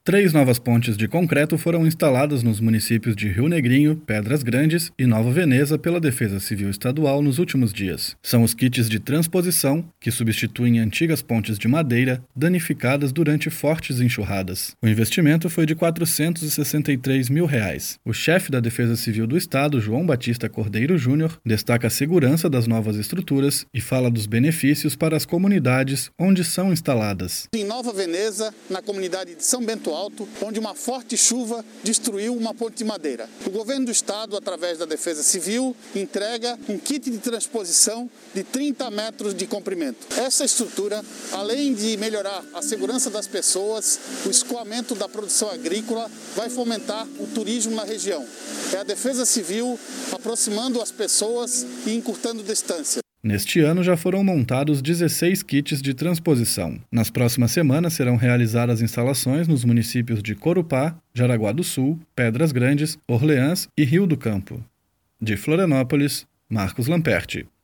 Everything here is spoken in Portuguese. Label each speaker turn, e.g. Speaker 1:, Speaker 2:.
Speaker 1: 3 novas pontes de concreto foram instaladas nos municípios de Rio Negrinho, Pedras Grandes e Nova Veneza pela Defesa Civil Estadual nos últimos dias. São os kits de transposição que substituem antigas pontes de madeira danificadas durante fortes enxurradas. O investimento foi de R$ 463 mil. O chefe da Defesa Civil do Estado, João Batista Cordeiro Júnior, destaca a segurança das novas estruturas e fala dos benefícios para as comunidades onde são instaladas.
Speaker 2: Em Nova Veneza, na comunidade de São Bento Alto, onde uma forte chuva destruiu uma ponte de madeira. O governo do estado, através da Defesa Civil, entrega um kit de transposição de 30 metros de comprimento. Essa estrutura, além de melhorar a segurança das pessoas, o escoamento da produção agrícola, vai fomentar o turismo na região. É a Defesa Civil aproximando as pessoas e encurtando distância.
Speaker 1: Neste ano já foram montados 16 kits de transposição. Nas próximas semanas serão realizadas instalações nos municípios de Corupá, Jaraguá do Sul, Pedras Grandes, Orleans e Rio do Campo. De Florianópolis, Marcos Lamperti.